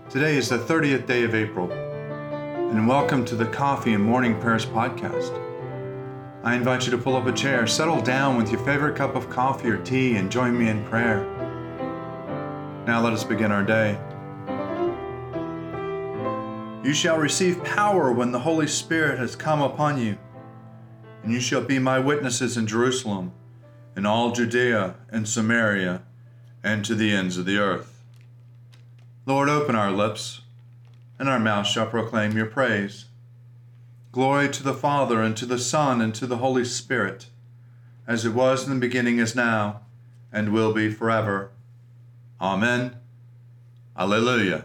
Today is the 30th day of April, and welcome to the Coffee and Morning Prayers podcast. I invite you to pull up a chair, settle down with your favorite cup of coffee or tea, and join me in prayer. Now let us begin our day. You shall receive power when the Holy Spirit has come upon you, and you shall be my witnesses in Jerusalem, in all Judea and Samaria, and to the ends of the earth. Lord, open our lips, and our mouth shall proclaim your praise. Glory to the Father, and to the Son, and to the Holy Spirit, as it was in the beginning, is now, and will be forever. Amen. Alleluia.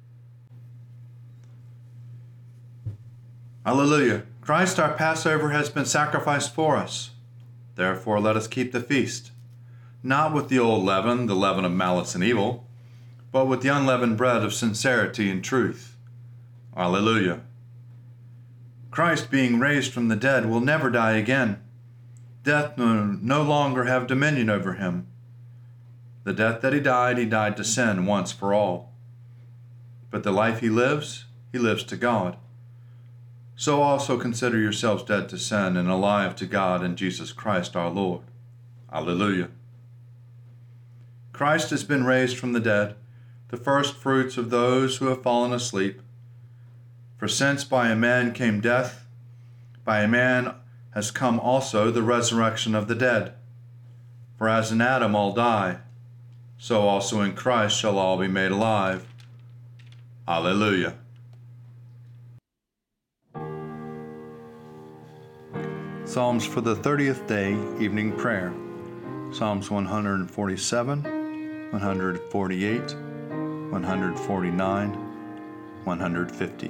Alleluia. Christ our Passover has been sacrificed for us. Therefore let us keep the feast, not with the old leaven, the leaven of malice and evil, but with the unleavened bread of sincerity and truth. Alleluia. Christ, being raised from the dead, will never die again. Death no longer have dominion over him. The death that he died to sin once for all. But the life he lives to God. So also consider yourselves dead to sin and alive to God in Jesus Christ our Lord. Alleluia. Christ has been raised from the dead, the first fruits of those who have fallen asleep. For since by a man came death, by a man has come also the resurrection of the dead. For as in Adam all die, so also in Christ shall all be made alive. Alleluia. Psalms for the 30th day evening prayer. Psalms 147, 148, 149, 150.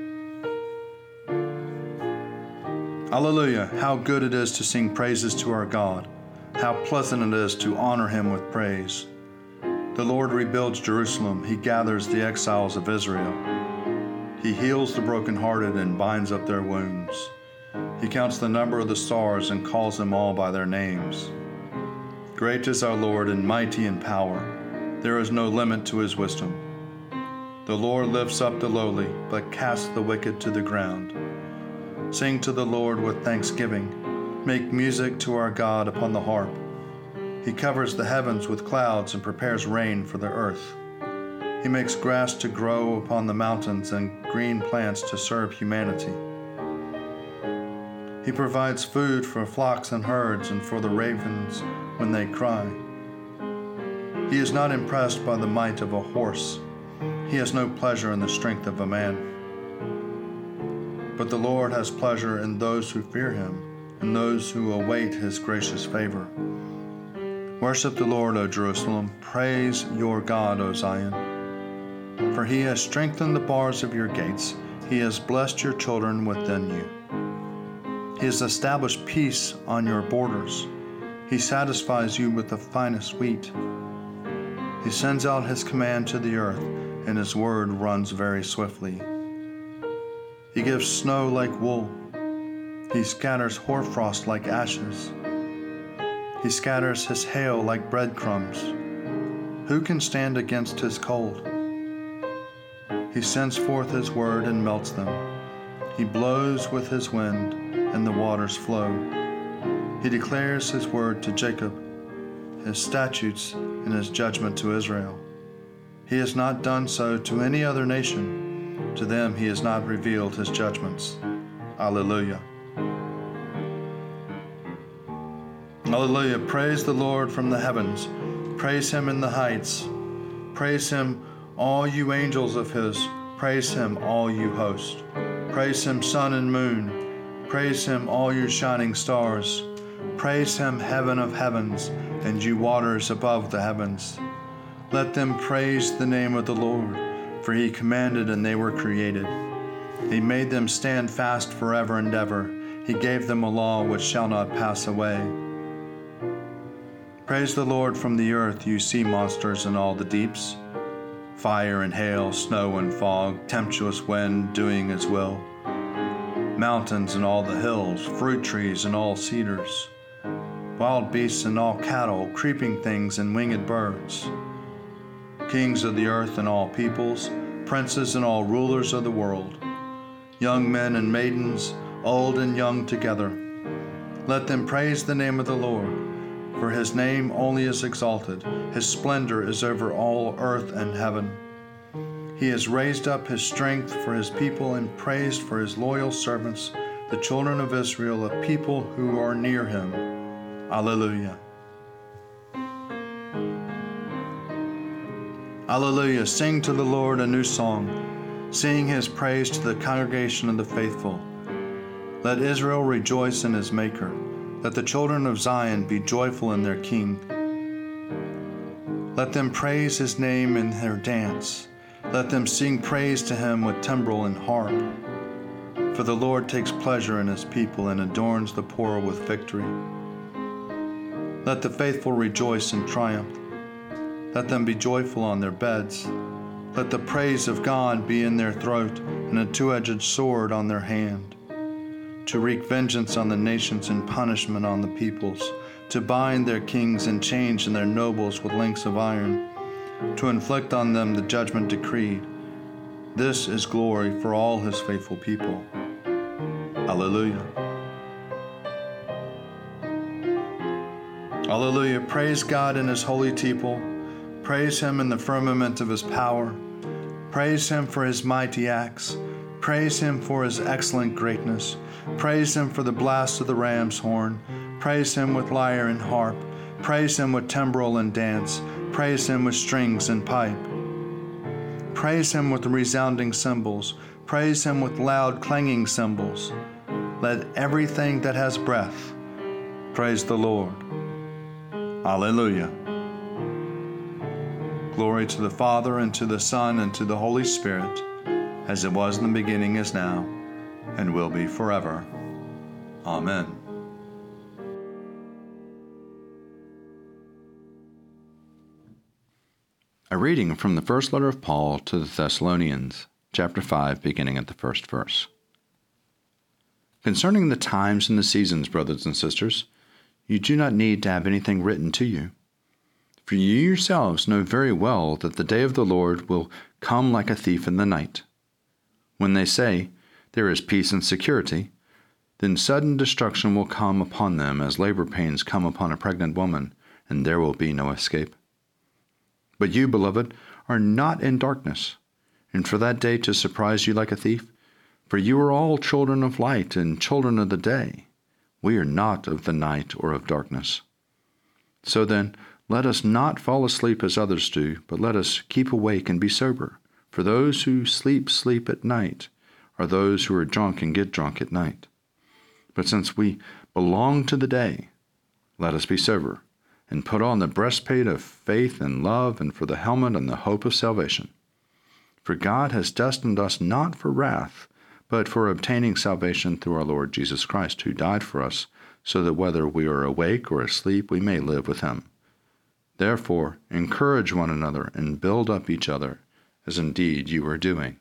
Alleluia! How good it is to sing praises to our God. How pleasant it is to honor him with praise. The Lord rebuilds Jerusalem. He gathers the exiles of Israel. He heals the brokenhearted and binds up their wounds. He counts the number of the stars and calls them all by their names. Great is our Lord and mighty in power. There is no limit to his wisdom. The Lord lifts up the lowly, but casts the wicked to the ground. Sing to the Lord with thanksgiving. Make music to our God upon the harp. He covers the heavens with clouds and prepares rain for the earth. He makes grass to grow upon the mountains and green plants to serve humanity. He provides food for flocks and herds and for the ravens when they cry. He is not impressed by the might of a horse. He has no pleasure in the strength of a man. But the Lord has pleasure in those who fear him, and those who await his gracious favor. Worship the Lord, O Jerusalem. Praise your God, O Zion. For he has strengthened the bars of your gates. He has blessed your children within you. He has established peace on your borders. He satisfies you with the finest wheat. He sends out his command to the earth, and his word runs very swiftly. He gives snow like wool. He scatters hoarfrost like ashes. He scatters his hail like breadcrumbs. Who can stand against his cold? He sends forth his word and melts them. He blows with his wind, and the waters flow. He declares his word to Jacob, his statutes and his judgment to Israel. He has not done so to any other nation. To them he has not revealed his judgments. Alleluia. Alleluia. Praise the Lord from the heavens. Praise him in the heights. Praise him, all you angels of his. Praise him, all you hosts. Praise him, sun and moon. Praise him, all you shining stars. Praise him, heaven of heavens, and you waters above the heavens. Let them praise the name of the Lord, for he commanded and they were created. He made them stand fast forever and ever. He gave them a law which shall not pass away. Praise the Lord from the earth, you sea monsters in all the deeps. Fire and hail, snow and fog, tempestuous wind doing his will. Mountains and all the hills, fruit trees and all cedars. Wild beasts and all cattle, creeping things and winged birds. Kings of the earth and all peoples, princes and all rulers of the world, young men and maidens, old and young together. Let them praise the name of the Lord, for his name only is exalted. His splendor is over all earth and heaven. He has raised up his strength for his people and praised for his loyal servants, the children of Israel, a people who are near him. Alleluia. Alleluia. Sing to the Lord a new song. Sing his praise to the congregation of the faithful. Let Israel rejoice in his Maker. Let the children of Zion be joyful in their King. Let them praise his name in their dance. Let them sing praise to him with timbrel and harp. For the Lord takes pleasure in his people and adorns the poor with victory. Let the faithful rejoice in triumph. Let them be joyful on their beds. Let the praise of God be in their throat and a two-edged sword on their hand, to wreak vengeance on the nations and punishment on the peoples, to bind their kings in chains and their nobles with links of iron, to inflict on them the judgment decreed. This is glory for all his faithful people. Alleluia. Alleluia. Praise God in his holy temple. Praise him in the firmament of his power. Praise him for his mighty acts. Praise him for his excellent greatness. Praise him for the blast of the ram's horn. Praise him with lyre and harp. Praise him with timbrel and dance. Praise him with strings and pipe. Praise him with resounding cymbals. Praise him with loud clanging cymbals. Let everything that has breath praise the Lord. Alleluia. Glory to the Father, and to the Son, and to the Holy Spirit, as it was in the beginning, is now, and will be forever. Amen. A reading from the first letter of Paul to the Thessalonians, chapter 5, beginning at the first verse. Concerning the times and the seasons, brothers and sisters, you do not need to have anything written to you. For you yourselves know very well that the day of the Lord will come like a thief in the night. When they say, there is peace and security, then sudden destruction will come upon them as labor pains come upon a pregnant woman, and there will be no escape. But you, beloved, are not in darkness, and for that day to surprise you like a thief, for you are all children of light and children of the day. We are not of the night or of darkness. So then, let us not fall asleep as others do, but let us keep awake and be sober. For those who sleep, sleep at night, or those who are drunk and get drunk at night. But since we belong to the day, let us be sober, and put on the breastplate of faith and love, and for the helmet and the hope of salvation. For God has destined us not for wrath, but for obtaining salvation through our Lord Jesus Christ, who died for us, so that whether we are awake or asleep, we may live with him. Therefore, encourage one another and build up each other, as indeed you are doing.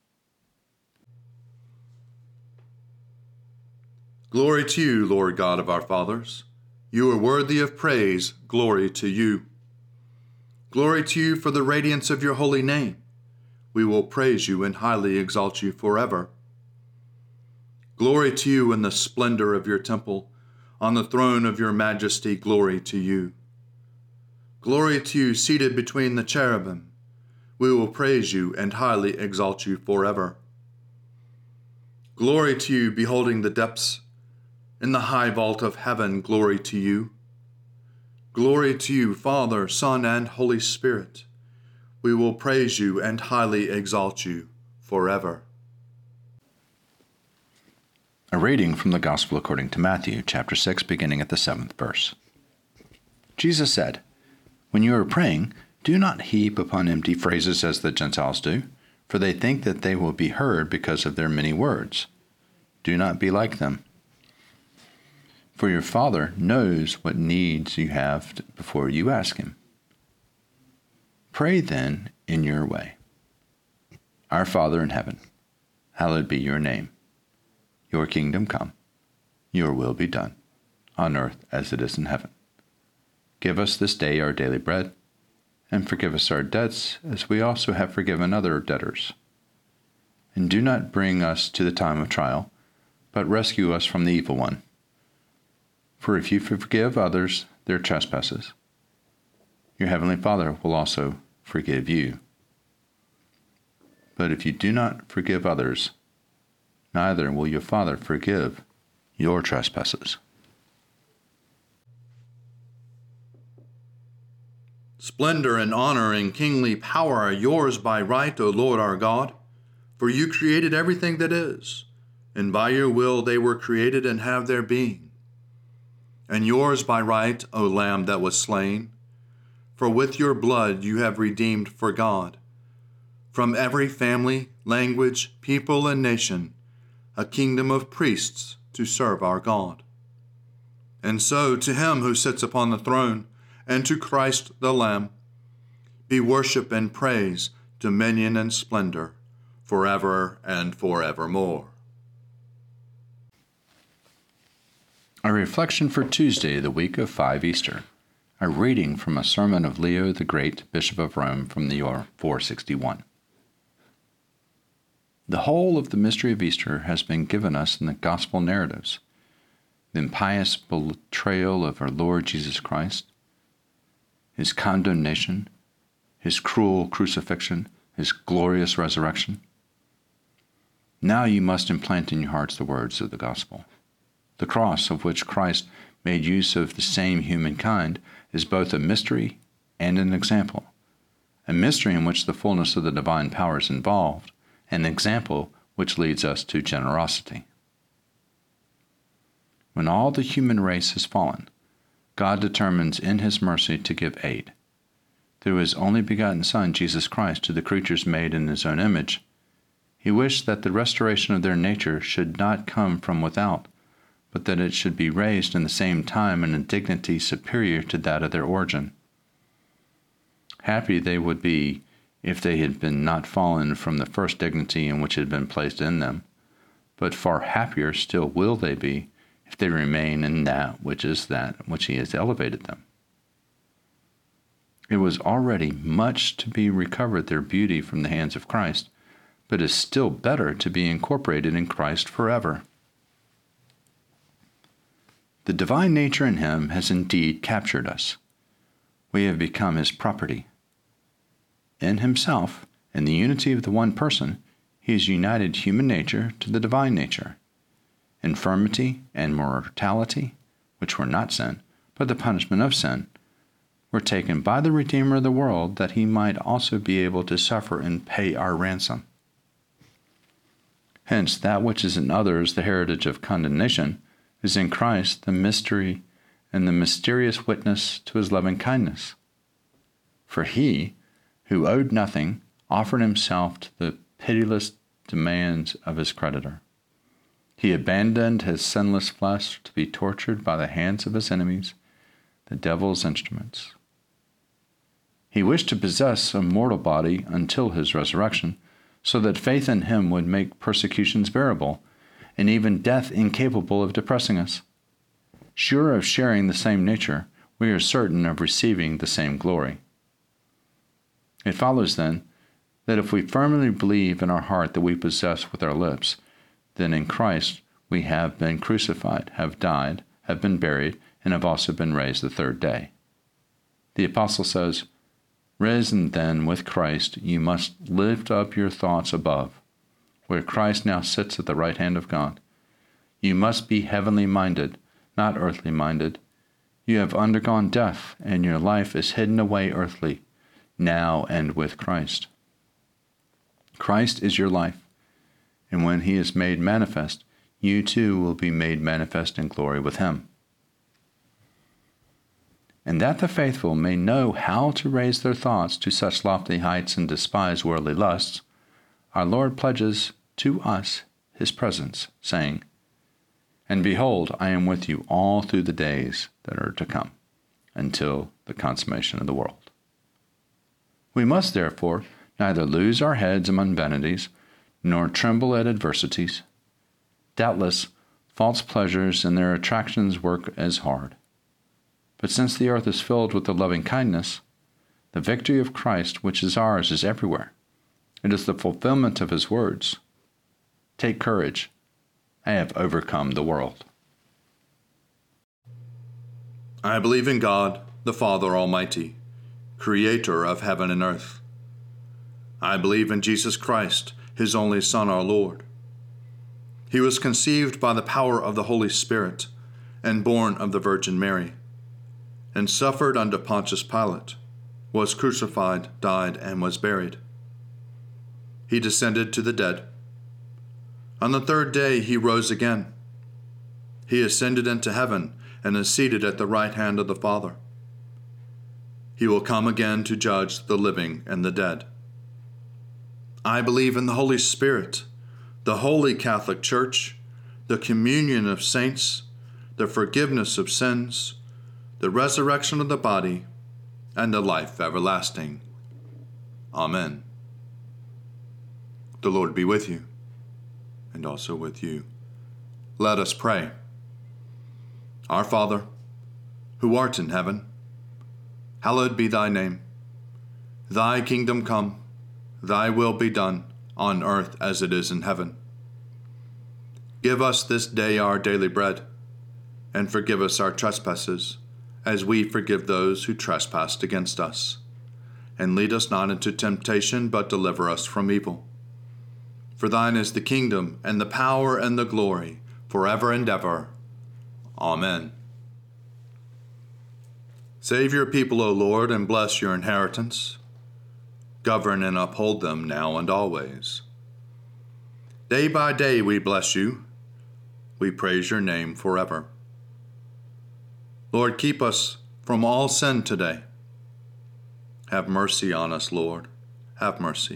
Glory to you, Lord God of our fathers. You are worthy of praise. Glory to you. Glory to you for the radiance of your holy name. We will praise you and highly exalt you forever. Glory to you in the splendor of your temple. On the throne of your majesty, glory to you. Glory to you seated between the cherubim. We will praise you and highly exalt you forever. Glory to you beholding the depths. In the high vault of heaven, glory to you. Glory to you, Father, Son, and Holy Spirit. We will praise you and highly exalt you forever. A reading from the Gospel according to Matthew, chapter 6, beginning at the 7th verse. Jesus said, when you are praying, do not heap upon empty phrases as the Gentiles do, for they think that they will be heard because of their many words. Do not be like them. For your Father knows what needs you have before you ask him. Pray then in your way. Our Father in heaven, hallowed be your name. Your kingdom come, your will be done, on earth as it is in heaven. Give us this day our daily bread, and forgive us our debts, as we also have forgiven other debtors. And do not bring us to the time of trial, but rescue us from the evil one. For if you forgive others their trespasses, your heavenly Father will also forgive you. But if you do not forgive others, neither will your Father forgive your trespasses. Splendor and honor and kingly power are yours by right, O Lord our God. For you created everything that is, and by your will they were created and have their being. And yours by right, O Lamb that was slain, for with your blood you have redeemed for God, from every family, language, people, and nation, a kingdom of priests to serve our God. And so to him who sits upon the throne, and to Christ the Lamb, be worship and praise, dominion and splendor, forever and forevermore. A reflection for Tuesday, the week of 5 Easter. A reading from a sermon of Leo the Great, Bishop of Rome, from the year 461. The whole of the mystery of Easter has been given us in the gospel narratives. The impious betrayal of our Lord Jesus Christ, his condemnation, his cruel crucifixion, his glorious resurrection. Now you must implant in your hearts the words of the gospel. The cross, of which Christ made use of the same human kind, is both a mystery and an example. A mystery in which the fullness of the divine power is involved, and an example which leads us to generosity. When all the human race has fallen, God determines in his mercy to give aid. Through his only begotten Son, Jesus Christ, to the creatures made in his own image, he wished that the restoration of their nature should not come from without, but that it should be raised in the same time in a dignity superior to that of their origin. Happy they would be if they had been not fallen from the first dignity in which it had been placed in them, but far happier still will they be if they remain in that which he has elevated them. It was already much to be recovered their beauty from the hands of Christ, but is still better to be incorporated in Christ forever. The divine nature in him has indeed captured us. We have become his property. In himself, in the unity of the one person, he has united human nature to the divine nature. Infirmity and mortality, which were not sin, but the punishment of sin, were taken by the Redeemer of the world that he might also be able to suffer and pay our ransom. Hence, that which is in others the heritage of condemnation is in Christ the mystery and the mysterious witness to his loving kindness. For he, who owed nothing, offered himself to the pitiless demands of his creditor. He abandoned his sinless flesh to be tortured by the hands of his enemies, the devil's instruments. He wished to possess a mortal body until his resurrection, so that faith in him would make persecutions bearable, and even death incapable of depressing us. Sure of sharing the same nature, we are certain of receiving the same glory. It follows, then, that if we firmly believe in our heart that we possess with our lips, then in Christ we have been crucified, have died, have been buried, and have also been raised the third day. The apostle says, "Risen then with Christ, you must lift up your thoughts above, where Christ now sits at the right hand of God. You must be heavenly minded, not earthly minded. You have undergone death, and your life is hidden away earthly, now and with Christ. Christ is your life, and when he is made manifest, you too will be made manifest in glory with him. And that the faithful may know how to raise their thoughts to such lofty heights and despise worldly lusts, our Lord pledges to us his presence, saying, "And behold, I am with you all through the days that are to come, until the consummation of the world." We must, therefore, neither lose our heads among vanities, nor tremble at adversities. Doubtless, false pleasures and their attractions work as hard. But since the earth is filled with the loving kindness, the victory of Christ which is ours is everywhere. It is the fulfillment of his words. Take courage. I have overcome the world. I believe in God, the Father Almighty, creator of heaven and earth. I believe in Jesus Christ, his only Son, our Lord. He was conceived by the power of the Holy Spirit and born of the Virgin Mary, and suffered under Pontius Pilate, was crucified, died, and was buried. He descended to the dead. On the third day he rose again. He ascended into heaven and is seated at the right hand of the Father. He will come again to judge the living and the dead. I believe in the Holy Spirit, the Holy Catholic Church, the communion of saints, the forgiveness of sins, the resurrection of the body, and the life everlasting. Amen. The Lord be with you, and also with you. Let us pray. Our Father, who art in heaven, hallowed be thy name. Thy kingdom come, thy will be done, on earth as it is in heaven. Give us this day our daily bread, and forgive us our trespasses, as we forgive those who trespass against us. And lead us not into temptation, but deliver us from evil. For thine is the kingdom, and the power, and the glory, forever and ever. Amen. Save your people, O Lord, and bless your inheritance. Govern and uphold them now and always. Day by day we bless you. We praise your name forever. Lord, keep us from all sin today. Have mercy on us, Lord. Have mercy.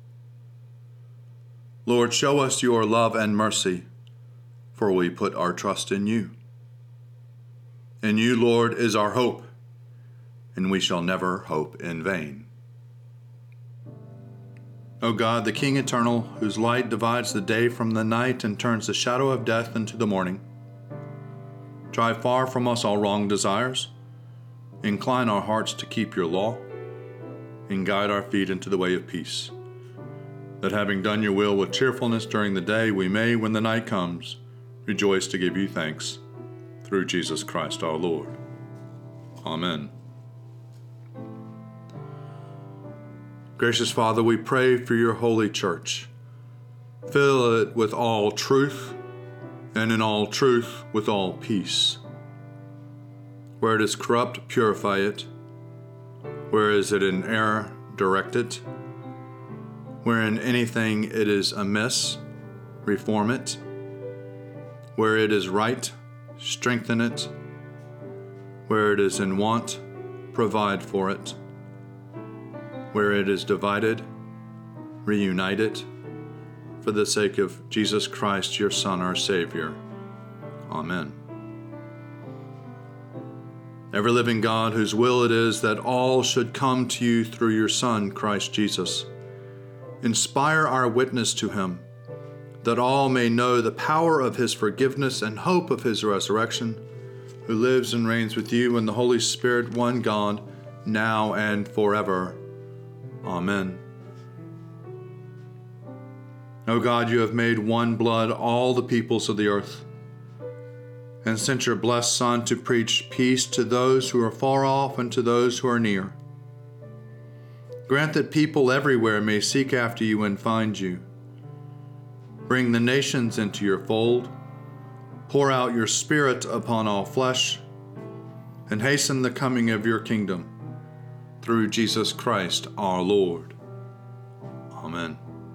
Lord, show us your love and mercy, for we put our trust in you. In you, Lord, is our hope, and we shall never hope in vain. O God, the King eternal, whose light divides the day from the night and turns the shadow of death into the morning, drive far from us all wrong desires, incline our hearts to keep your law, and guide our feet into the way of peace, that having done your will with cheerfulness during the day, we may, when the night comes, rejoice to give you thanks, through Jesus Christ our Lord. Amen. Gracious Father, we pray for your holy church. Fill it with all truth, and in all truth with all peace. Where it is corrupt, purify it. Where is it in error, direct it. Where in anything it is amiss, reform it. Where it is right, strengthen it. Where it is in want, provide for it. Where it is divided, reunite it, for the sake of Jesus Christ, your Son, our Savior. Amen. Ever living God, whose will it is that all should come to you through your Son, Christ Jesus, inspire our witness to him, that all may know the power of his forgiveness and hope of his resurrection, who lives and reigns with you in the Holy Spirit, one God, now and forever. Amen. O God, you have made one blood all the peoples of the earth, and sent your blessed Son to preach peace to those who are far off and to those who are near. Grant that people everywhere may seek after you and find you. Bring the nations into your fold, pour out your Spirit upon all flesh, and hasten the coming of your kingdom, through Jesus Christ our Lord. Amen.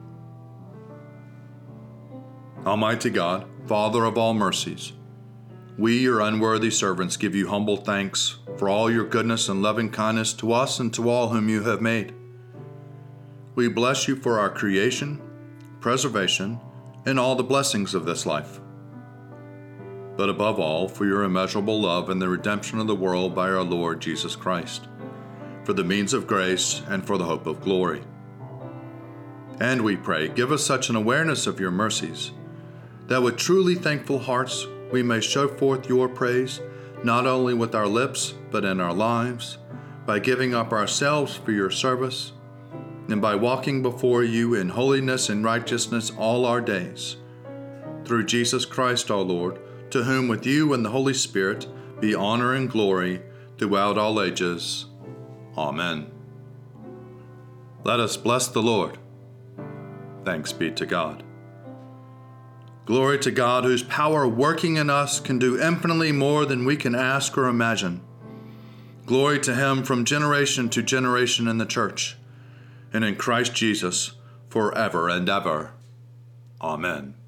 Almighty God, Father of all mercies, we, your unworthy servants, give you humble thanks for all your goodness and loving kindness to us and to all whom you have made. We bless you for our creation, preservation, and all the blessings of this life, but above all for your immeasurable love and the redemption of the world by our Lord Jesus Christ, for the means of grace and for the hope of glory. And we pray, give us such an awareness of your mercies, that with truly thankful hearts we may show forth your praise, not only with our lips, but in our lives, by giving up ourselves for your service, and by walking before you in holiness and righteousness all our days, through Jesus Christ our Lord, to whom with you and the Holy Spirit be honor and glory throughout all ages. Amen. Let us bless the Lord. Thanks be to God. Glory to God, whose power working in us can do infinitely more than we can ask or imagine. Glory to him from generation to generation in the church, and in Christ Jesus forever and ever. Amen.